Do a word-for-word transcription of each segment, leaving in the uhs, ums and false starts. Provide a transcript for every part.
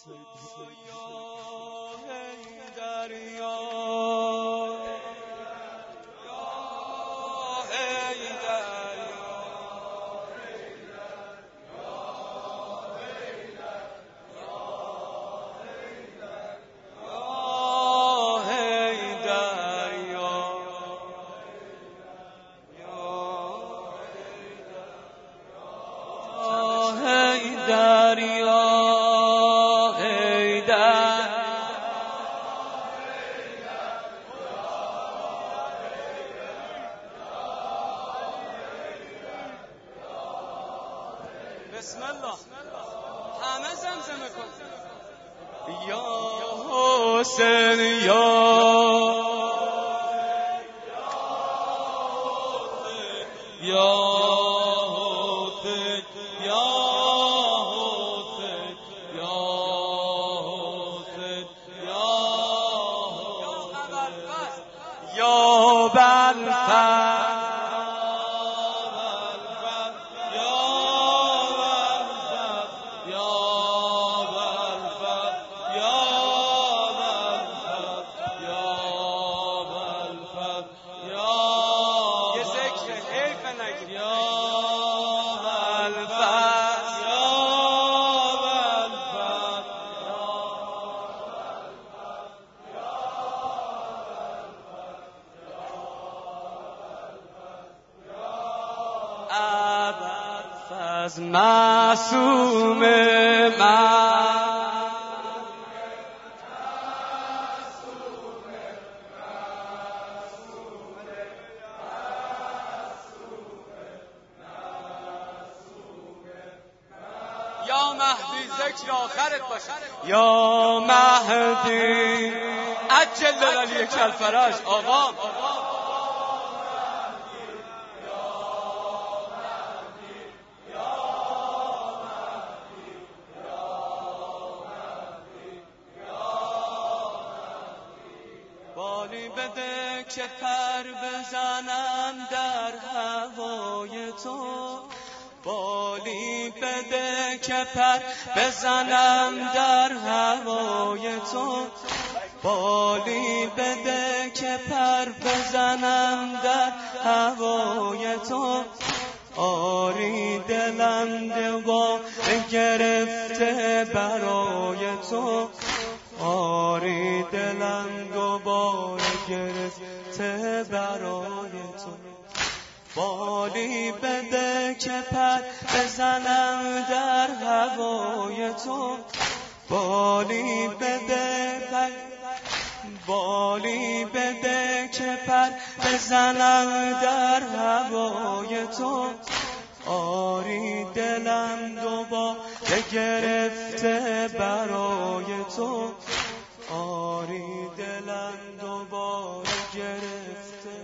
بسم الله همه زمزمه کن یا حسین یا یا حسین یا حسین یا حسین یا یا بلفر از معصوم من یا مهدی ذکر آخرت باشه یا مهدی عجل لعلی کلفرش آقام بالی بده که پر بزنم در هوای تو بالی بده که پر بزنم در هوای تو بالی بده که پر بزنم در هوای تو آری دلم دوباره گرفته برای تو آری دلم دوباره گرفته برای تو بالی بده که پر بزنم در هوای تو بالی بده پر بالی بده که پر بزنم در هوای تو آری دلم دوباره گرفته برای تو آری دلم دوباره گرفته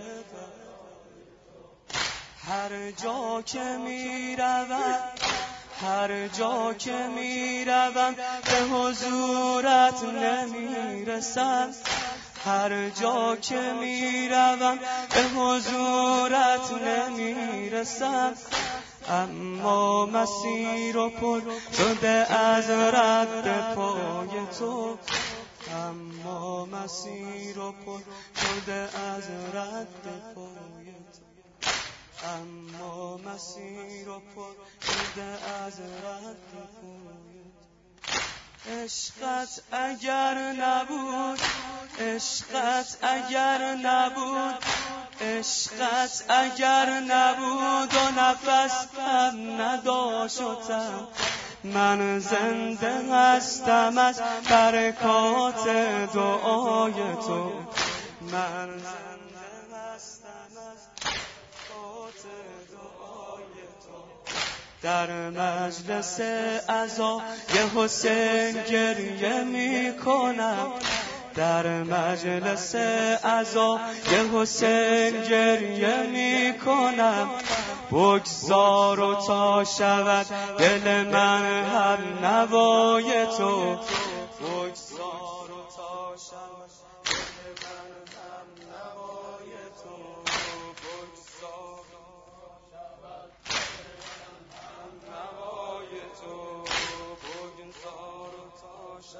هر جا که می روم هر جا که می روم به حضورت نمی رسم هر جا که می روم به حضورت نمی رسم اما مسیر و پر شده از رد پای تو اما مسیر و پر شده از رد پای تو اما مسیر و پر شده از رد پای تو عشقت اگر نبود عشقت اگر نبود عشقت اگر نبود و نفس هم نداشتم من زنده هستم از برکات دعای تو من زنده هستم از برکات دعای تو در مجلس عزای حسین گریه می کنم در مجلس عزای حسین گریه می کنم بگذار و تا شود دل من هم نوای تو بگذار و تا شود دل من هم نوای تو بگذار و شود دل من هم نوای تو بگذار و تا شود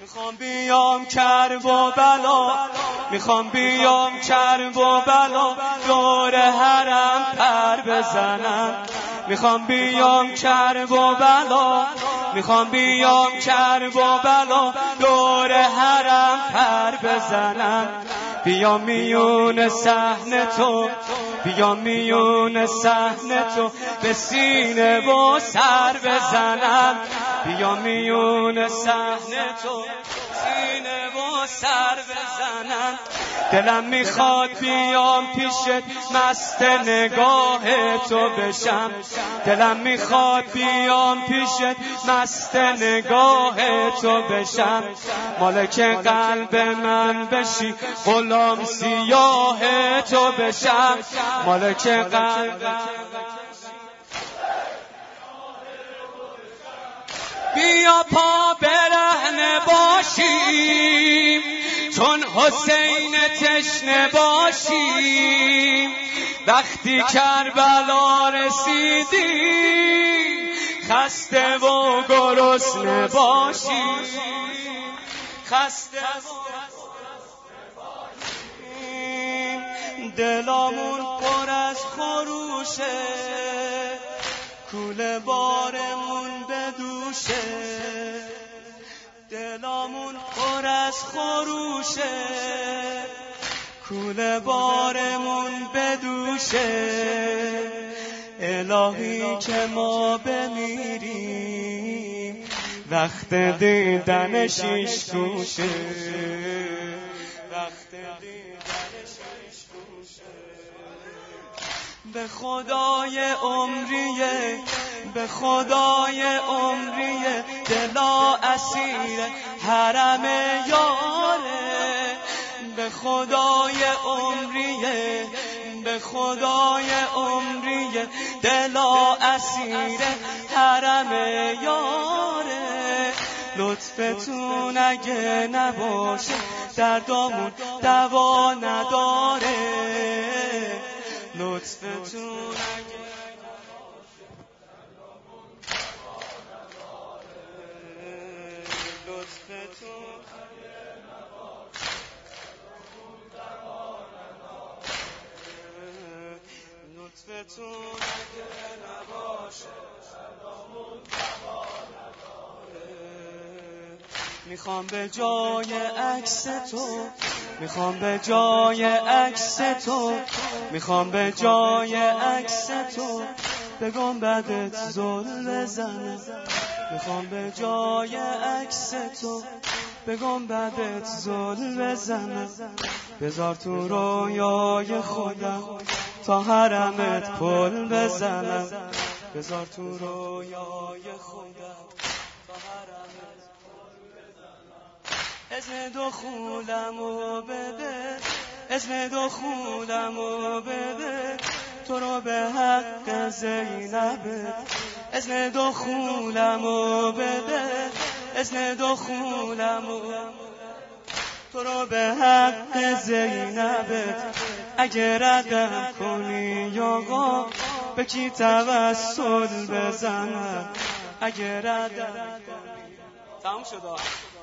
میخوام بیام کرب و بلا، میخوام بیام کرب و بلا، دور حرم پر بزنم. میخوام بیام کرب و بلا، میخوام بیام کرب و بلا، دور حرم پر بزنم. بیام میون صحن تو، بیام میون صحن تو، به سینه و سر بزنم. بیام میون صحن تو، سینه و سر بزنم. دلم میخواد بیام پیشت مست نگاه تو بشم. دلم میخواد بیام پیشت مست نگاه تو بشم. مالک قلب من بشی، غلام سیاه تو بشم. مالک قلب بیا پا برهنه باشیم، چون حسین تشنه باشیم. وقتی کربلا رسیدیم، خسته و گرسنه باشیم. خسته و گرسنه باشیم. دلامون پر از خروشه، کوله بارمون بدوشه. دلامون پر از خروشه، کوله بارمون بدوشه. الهی که ما بمیریم، وقت دیدن شیش توشه. وقت دیدن شیش توشه. به خدای عمریه، به خدای عمریه، دلا اسیر حرم یاره. به خدای عمریه، به خدای عمریه، دلا اسیر حرم یاره. لطفتون اگه نباشه، دردامون دوا نداره. لطفتون اگه نباشه، دردامون دوا نداره. لطفتون اگه نباشه، دردامون دوا نداره. لطفتون اگه نباشه، دردامون دوا نداره. میخوام به جای عکس تو، میخوام به جای عکس تو، میخوام به جای عکس تو، به گنبدت زل بزنم. میخوام به جای عکس تو، به گنبدت زل بزنم. بذار تو رویای خودم، تا حرمت پل بزنم. بذار تو رویای خودم، تا حرمت پل بزنم. اذن دخولمو بده، اذن دخولمو بده، تو رو به حق زینبت. اذن دخولمو بده، اذن دخولمو، تو رو به حق زینبت. اگه ردم کنی آقا، به کی توسل بزنم. اگه ردم کنی، تمام شد.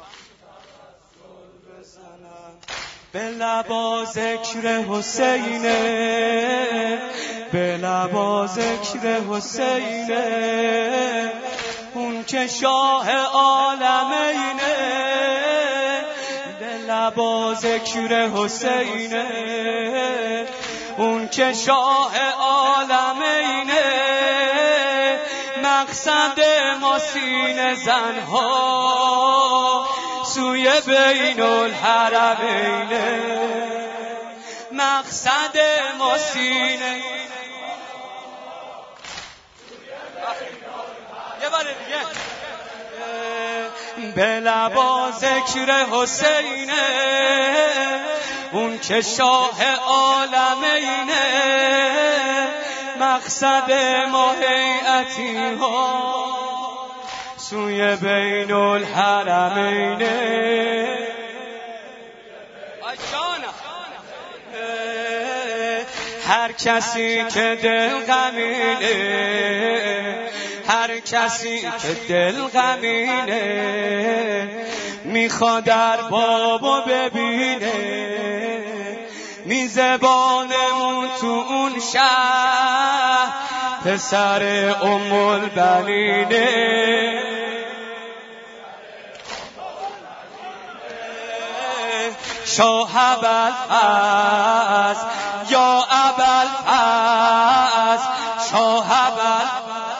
به لبا ذکر حسینه، به لبا ذکر حسینه، اون که شاه عالمینه. به لبا ذکر حسینه، اون که شاه عالمینه. مقصد ما سینه زنها، سوی بین الحرمینه. مقصد ما سینه، یه بار دیگه. به لبا ذکر حسینه، اون که شاه عالمینه. مقصد ما هیئتی ها، سوی بین الحرمینه. هر کسی که دل غمینه، هر کسی که دل غمینه، میخواد در بابو ببینه میزبانمون تو اون شهر پسر ام البنینه شاه ابوالفضل یا ابوالفضل شاه ابوالفضل